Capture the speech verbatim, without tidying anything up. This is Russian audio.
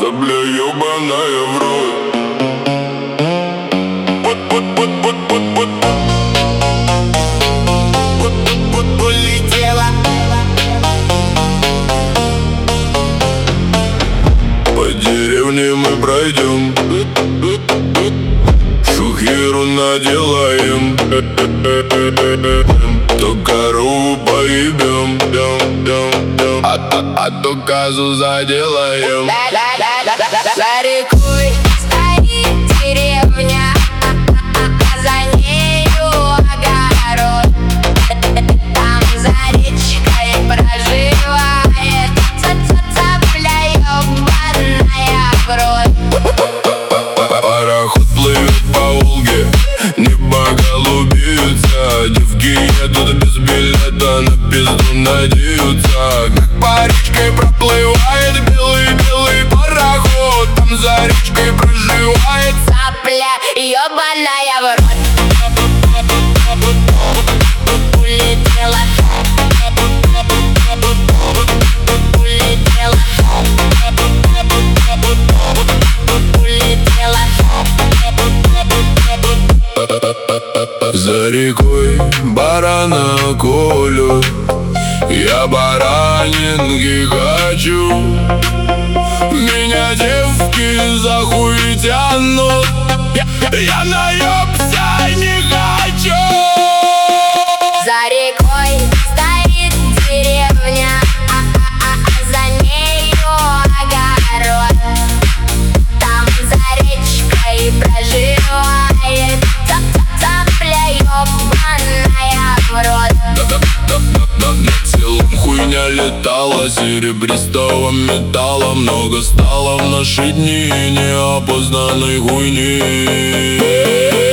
Цапля ёбаная в рот. Улетела. По деревне мы пройдем, шухеру наделаем, то корову поебем, а, а, а то козу заделаем. За рекой стоит деревня, а за нею огород. Там за речкой проживает цапля ёбаная в рот. Пароход плывет по Волге, небо голубеются, девки едут без билета, на пизду надеются. Как по речке проплывает белый-белый пароход, там за речкой проживает цапля ёбаная в рот. Улетела. Улетела. Улетела. За рекой барана колют, я баранинки хочу. Меня девки за хуй тянут, я, я наёбся не хочу. За рекой стоит деревня, а, а, а за нею огород. Там за речкой проживает цапля ёбаная в рот. Над селом хуйня летала, серебристого металла много стало в наши дни неопознанной хуйни.